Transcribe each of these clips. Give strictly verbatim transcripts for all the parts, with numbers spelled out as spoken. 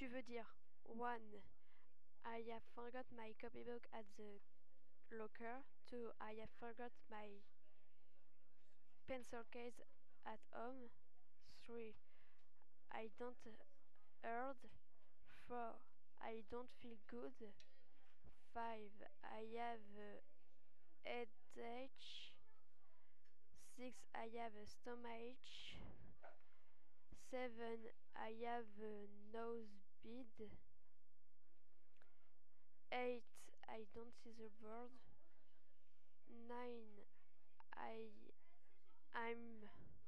Tu veux dire one. I have forgot my copybook at the locker. two. I have forgot my pencil case at home. three. I don't heard. four. I don't feel good. five. I have a headache. six. I have a stomachache. seven. I have a nosebleed. eight. I don't see the bird. nine. I I'm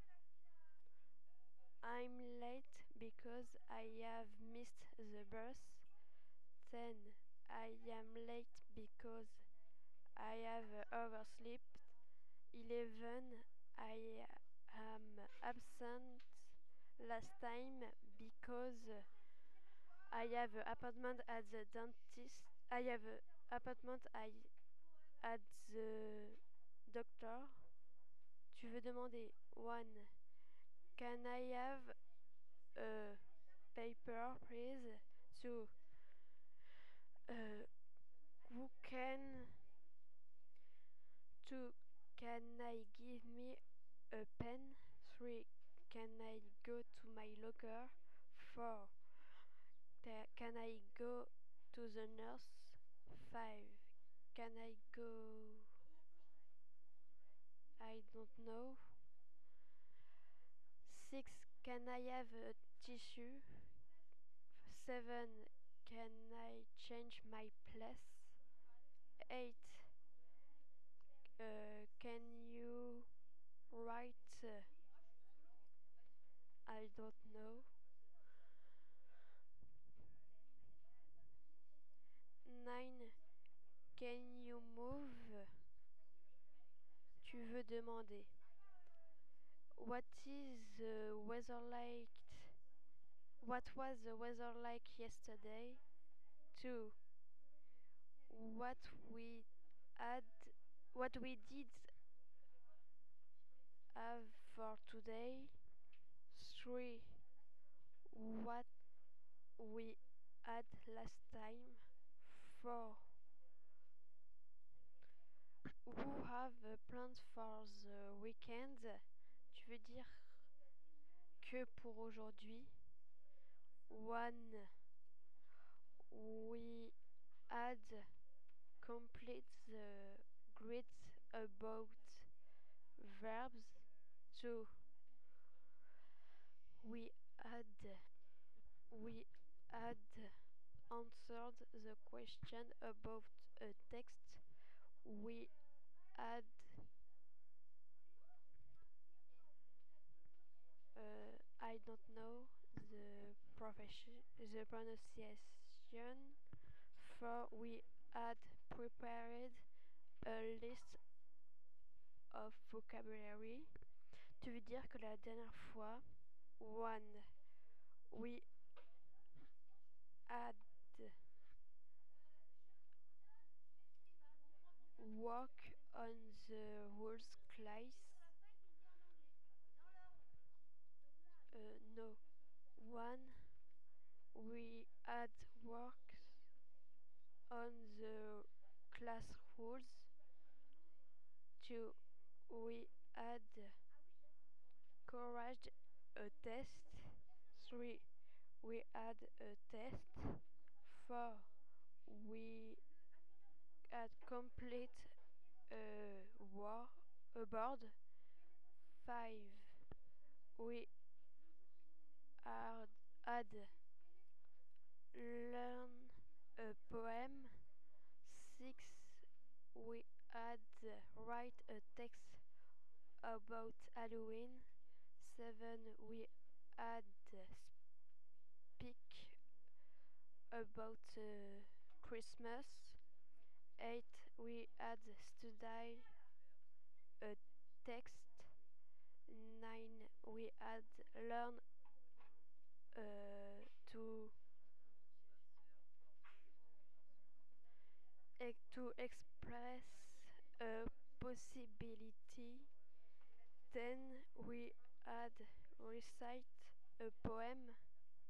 I'm late because I have missed the bus. ten. I am late because I have overslept. eleven. I am absent last time because I have an appointment at the dentist. I have an appointment I, at the doctor. Tu veux demander one. Can I have a paper, please? two. Uh, who can two. Can I give me a pen? three. Can I go to my locker? four. Can I go to the nurse? five. Can I go? I don't know. six. Can I have a tissue? seven. Can I change my place? eight. Uh, can you write? Uh, I don't know. nine. Can you move? Tu veux demander. What is the weather like? What was the weather like yesterday? two. What we had, what we did have for today? three. What we had last time? four. Who have plans for the weekend? Tu veux dire que pour aujourd'hui? one. We had complete the grid about verbs. two. We had we had answered the question about a text. We had uh, I don't know the profession the pronunciation. For we had prepared a list of vocabulary. Tu veux dire que la dernière fois, one, we had work on the rules class. Uh, no. One, we had work on the class rules. Two, we had corrected a test. Three, we had a test. Four, we had complete a war a board. Five, we had, had learned a poem. Six, we had write a text about Halloween. Seven, we had speak about uh, Christmas. Eight, we had studied a text. Nine, we had learned uh, to e to express a possibility. Ten, we had recite a poem.